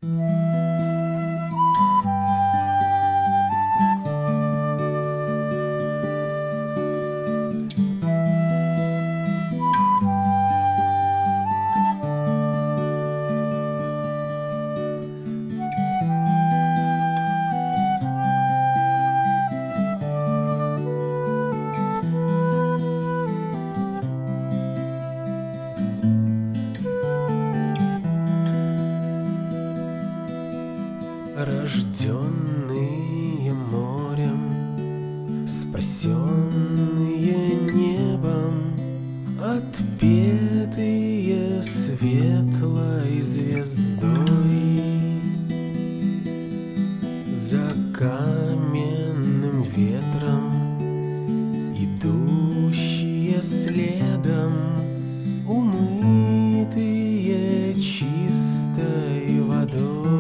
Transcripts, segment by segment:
Рожденные морем, спасенные небом, отпетые светлой звездой, за каменным ветром, идущие следом, умытые чистой водой.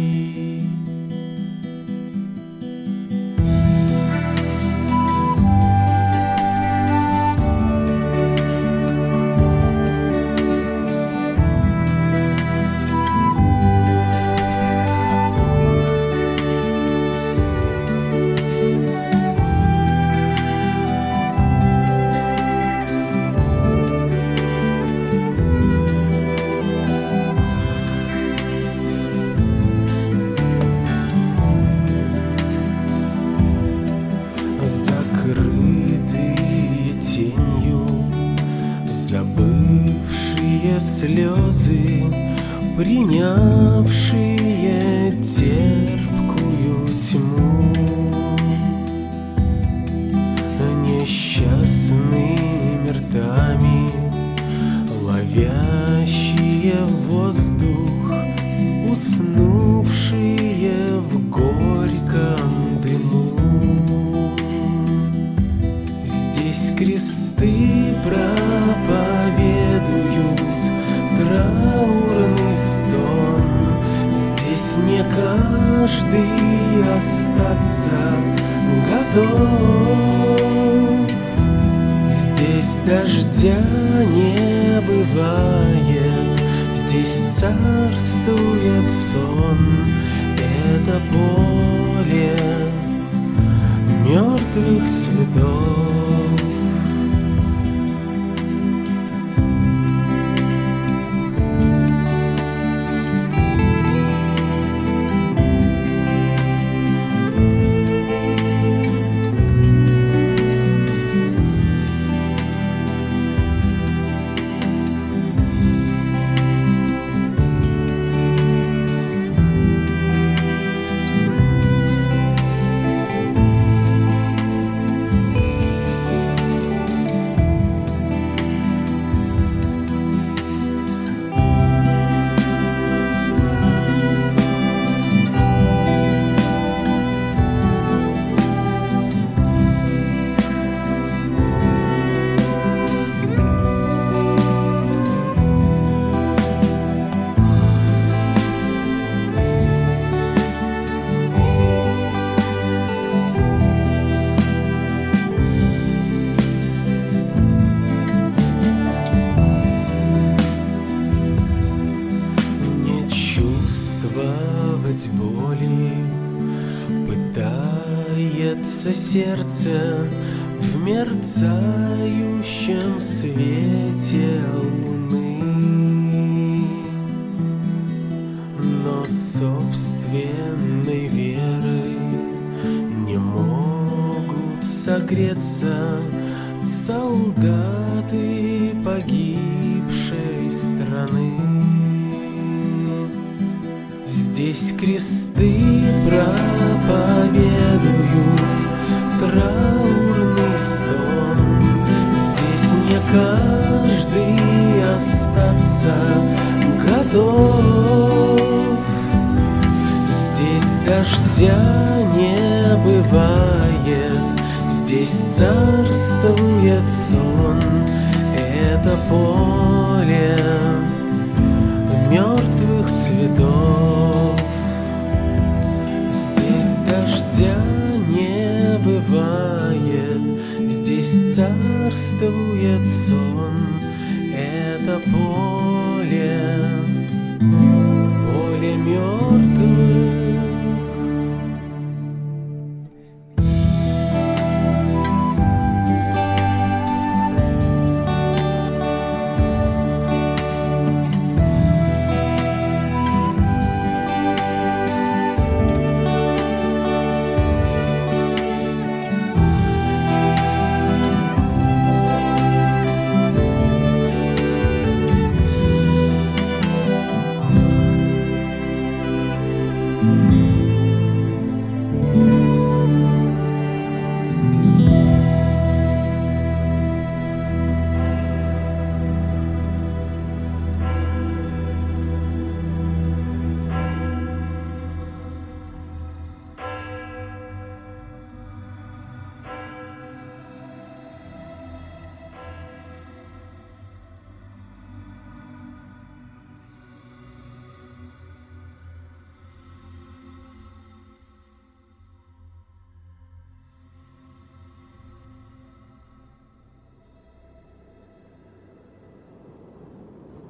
Закрытые тенью, забывшие слезы, принявшие терпкую тьму, несчастными ртами, ловящие воздух, уснувшие в горьком дыму. Здесь кресты проповедуют траурный стон. Здесь не каждый остаться готов. Здесь дождя не бывает, здесь царствует сон. Это поле мертвых цветов. Боли пытается сердце в мерцающем свете луны, но собственной верой не могут согреться солдаты погибшей страны. Здесь кресты проповедуют траурный стон. Здесь не каждый остаться готов. Здесь дождя не бывает, здесь царствует сон. Это поле мертвых цветов. Здесь дождя не бывает, здесь царствует сон.